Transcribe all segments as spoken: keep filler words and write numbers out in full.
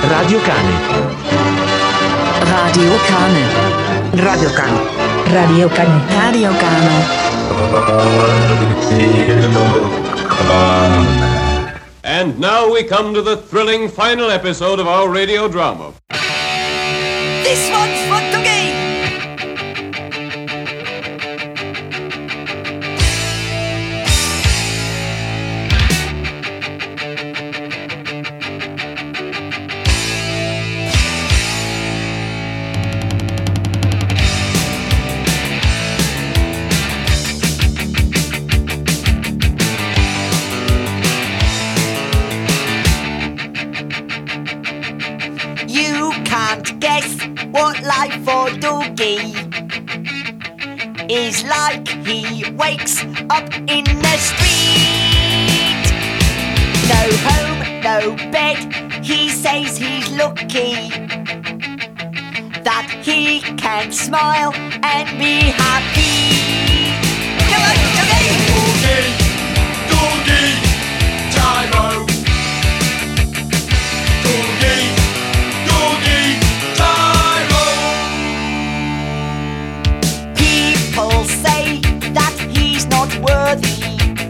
Radio Cane. Radio Cane. Radio Cane. Radio Cane. Radio Cane. And now we come to the thrilling final episode of our radio drama. This one's for Dougie! You can't guess what life for Dougie is like. He wakes up in the street. No home, no bed. He says he's lucky that he can smile and be happy. Come on, Dougie! Dougie, Dougie, Tyro. Dougie, Dougie, Tyro. People say that he's not worthy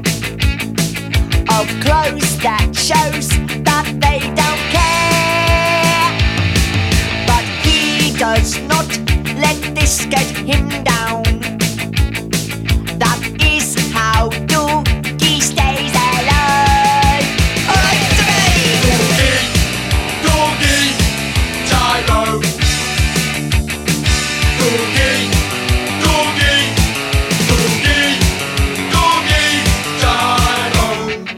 of clothes that shows that they don't care. But he does not let this get him down. That is how Dougie stays alive. Alright, Dougie, Dougie, Tyro. Dougie, Dougie, Dougie, Dougie, Tyro.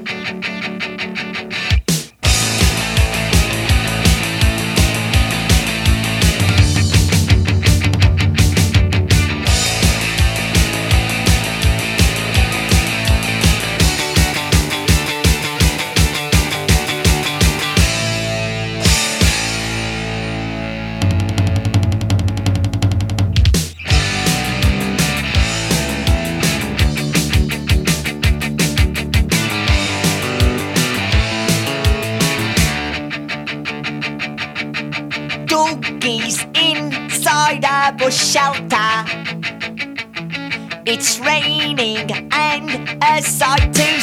Dougie's inside a bush shelter. It's raining and a sight to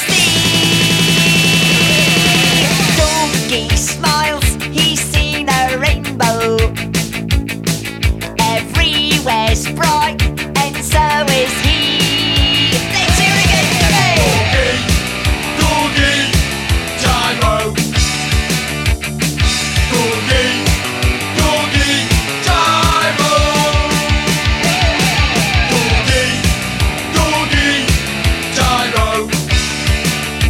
see. Dougie smiles, he's seen a rainbow. Everywhere's bright and so is he. Let's hear it again, Dougie! Dougie, Dougie, Tyro. Dougie, Dougie, Tyro. Dougie, Dougie, Tyro.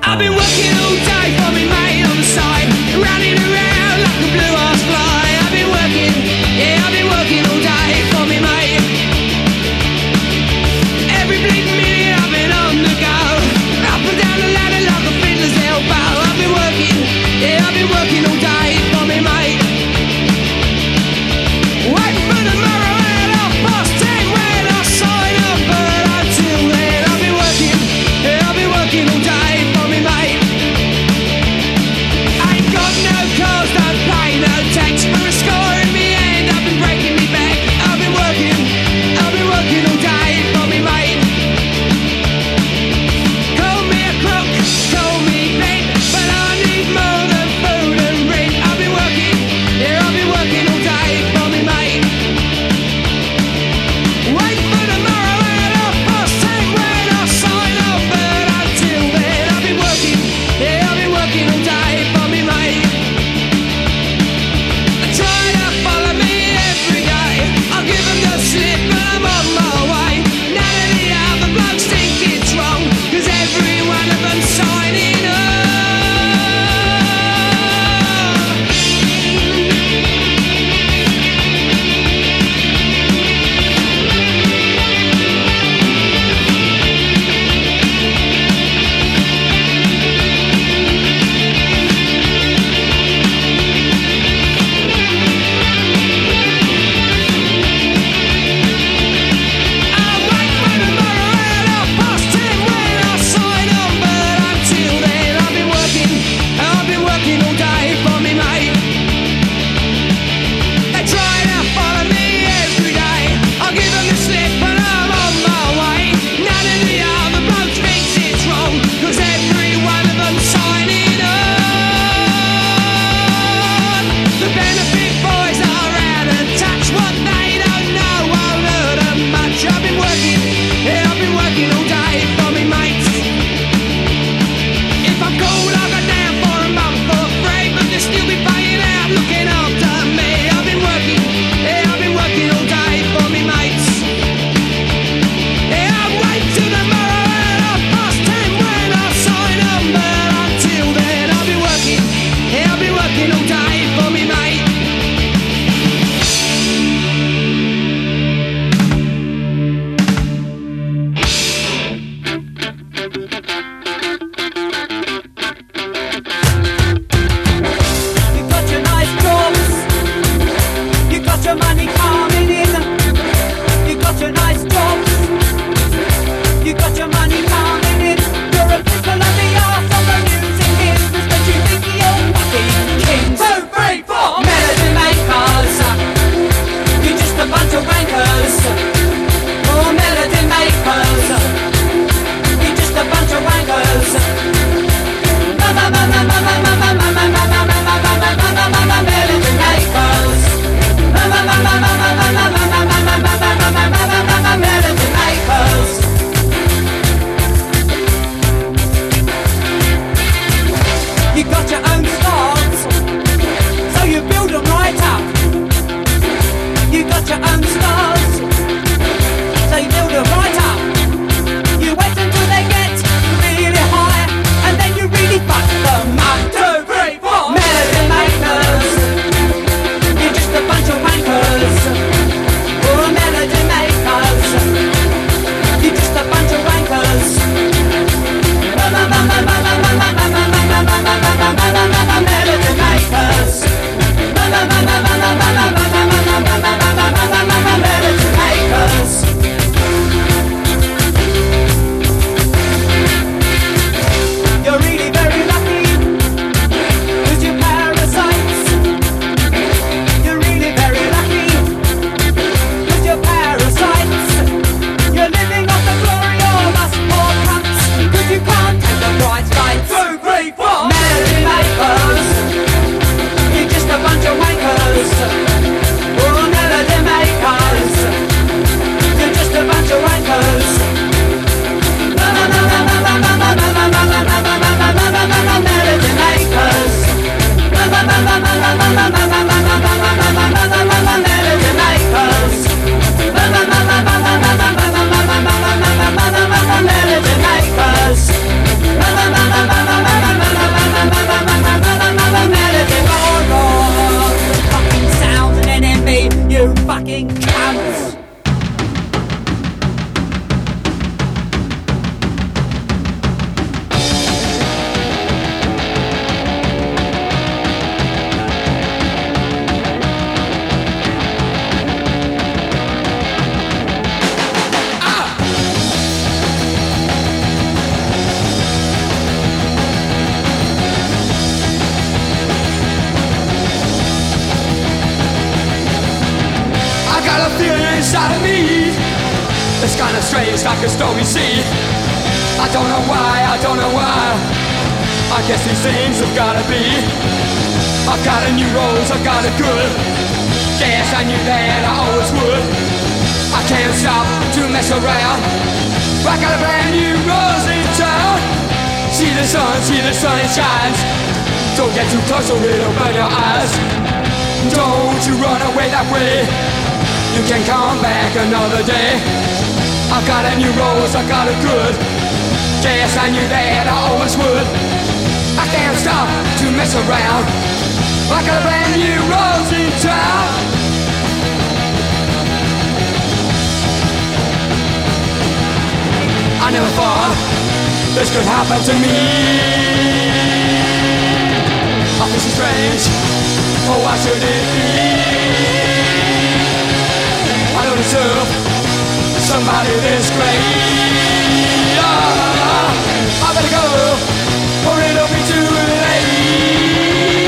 I've been working all day for me mate on the side, running around like a blue ass fly. I've been working, yeah, I've been working all day for me mate. Every bleeding minute I've been on the go, up and down the ladder like a fiddler's elbow. I've been working, yeah, I've been working all day for me mate. Waiting for tomorrow at half past ten when I sign up, but until then I've been working, yeah, I've been working all day for me mate. It's kinda strange, like a stormy sea. I don't know why, I don't know why. I guess these things have gotta be. I've got a new rose, I've got a good. Guess I knew that I always would. I can't stop to mess around. I got a brand new rose in town. See the sun, see the sun, it shines. Don't get too close or it'll burn your eyes. Don't you run away that way. You can come back another day. I've got a new rose, I've got a good. Guess I knew that I always would. I can't stop to mess around. I got a brand new rose in town. I never thought this could happen to me. I feel so strange. Oh, why should it be? I don't deserve somebody this great. Oh, I better go, or it'll be too late.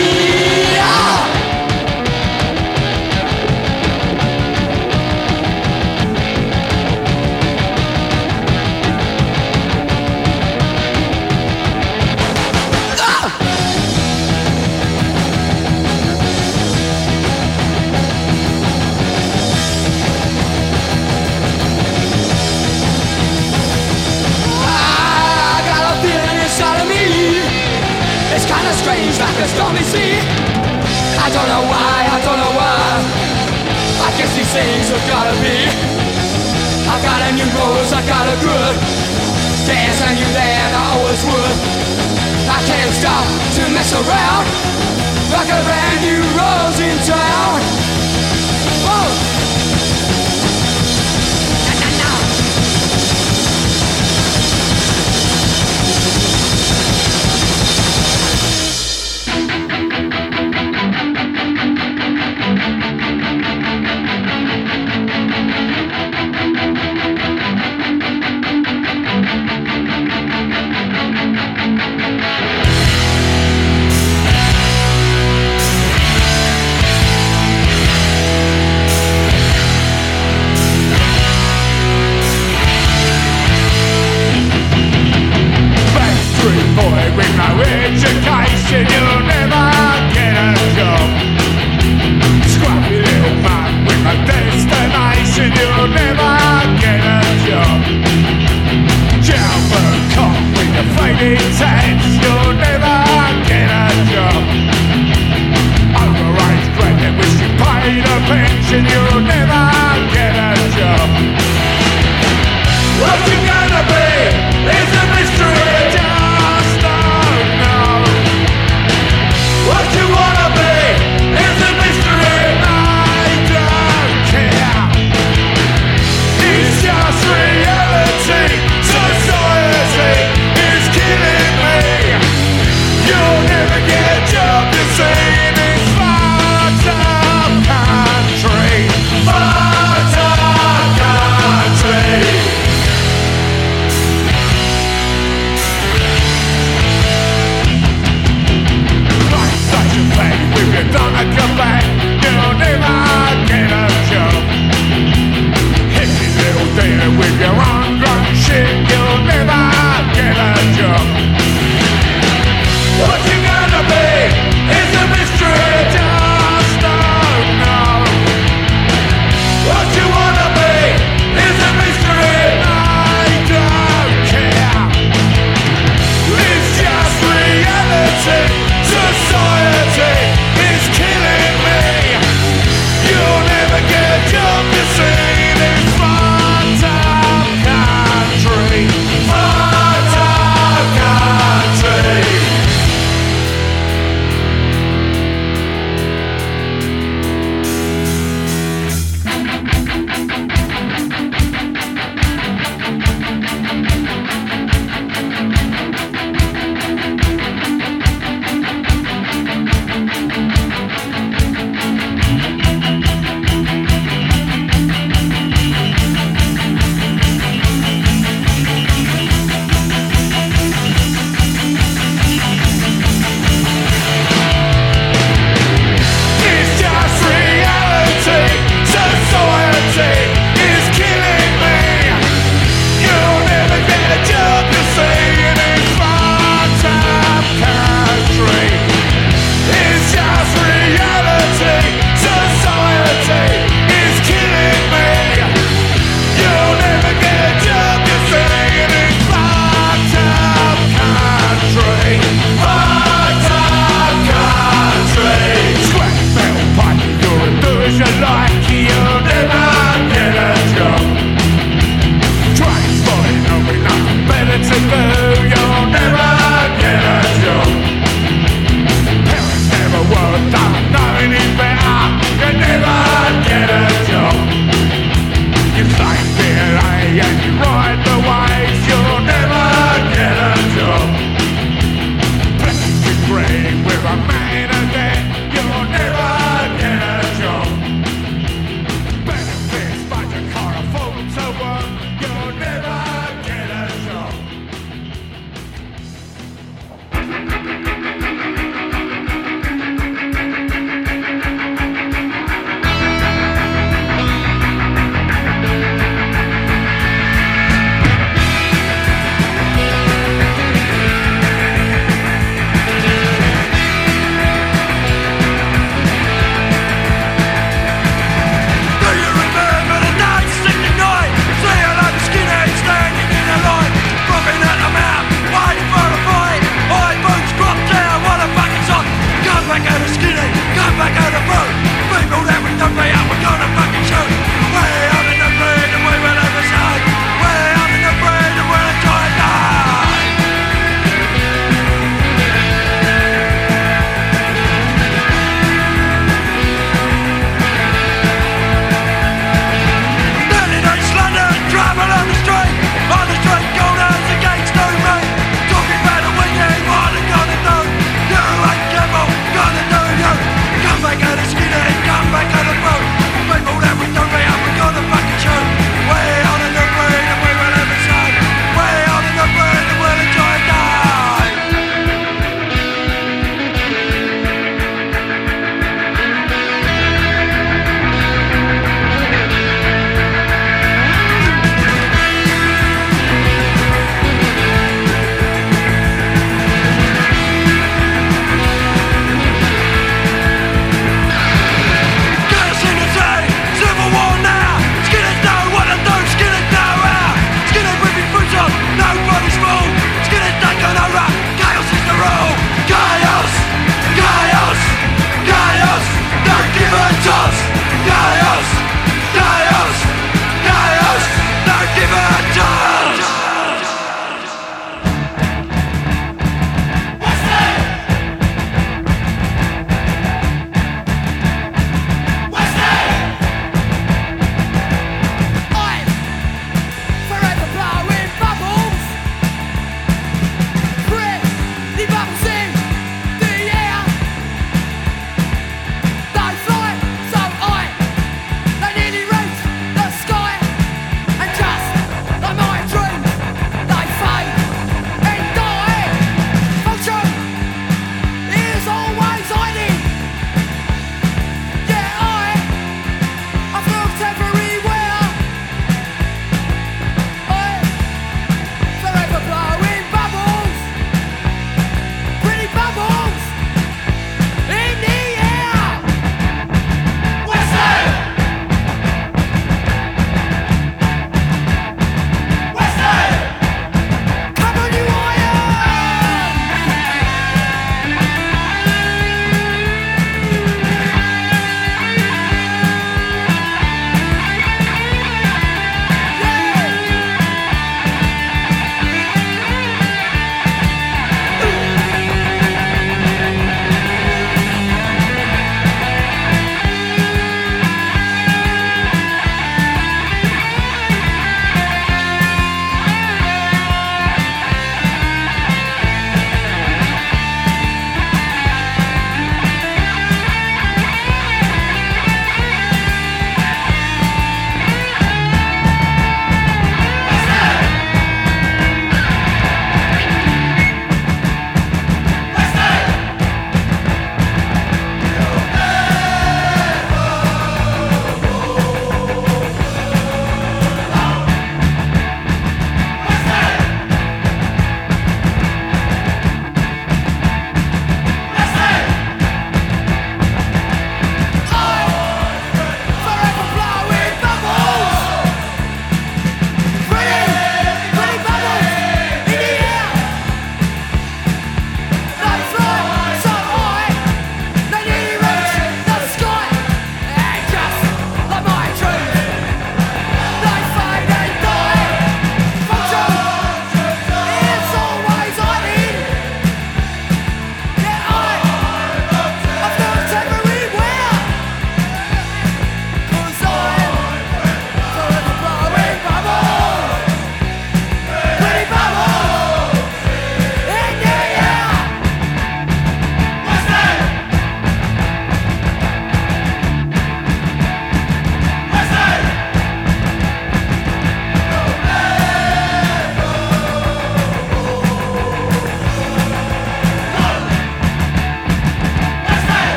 Strange like a stormy sea. I don't know why, I don't know why. I guess these things have gotta be. I got a new rose, I got a good. Guess I knew that I always would. I can't stop to mess around. I got a brand new rose in town. Whoa. Education, you'll never get a job. Scruffy little man with no destination, you'll never get a job. Jailbird cop with your faded tats, you'll never get a job. Overage grad that wish you paid a pension, you'll never get a job. What you gonna be is a mystery. Just don't know.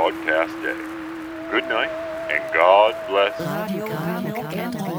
broadcast day. Good night, and God bless. Radio Garmisch.